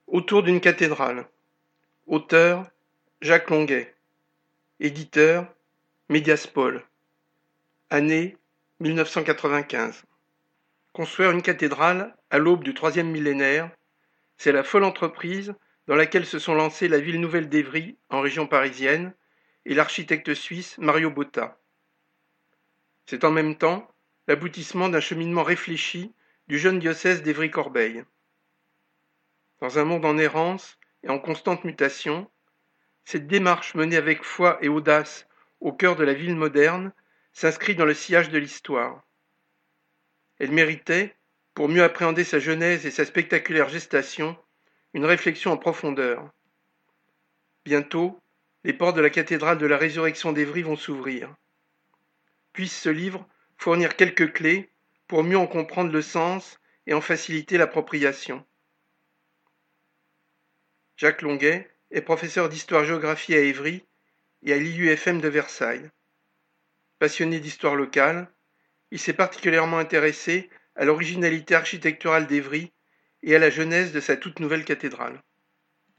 Autour d'une cathédrale. Auteur Jacques Longuet. Éditeur Médiaspol. Année 1995. Construire une cathédrale à l'aube du troisième millénaire, c'est la folle entreprise dans laquelle se sont lancés la ville nouvelle d'Évry, en région parisienne, et l'architecte suisse Mario Botta. C'est en même temps l'aboutissement d'un cheminement réfléchi du jeune diocèse d'Évry-Corbeil. Dans un monde en errance et en constante mutation, cette démarche menée avec foi et audace au cœur de la ville moderne s'inscrit dans le sillage de l'histoire. Elle méritait, pour mieux appréhender sa genèse et sa spectaculaire gestation, une réflexion en profondeur. Bientôt, les portes de la cathédrale de la Résurrection d'Évry vont s'ouvrir. Puisse ce livre fournir quelques clés pour mieux en comprendre le sens et en faciliter l'appropriation. Jacques Longuet est professeur d'histoire-géographie à Évry et à l'IUFM de Versailles. Passionné d'histoire locale, il s'est particulièrement intéressé à l'originalité architecturale d'Évry et à la genèse de sa toute nouvelle cathédrale.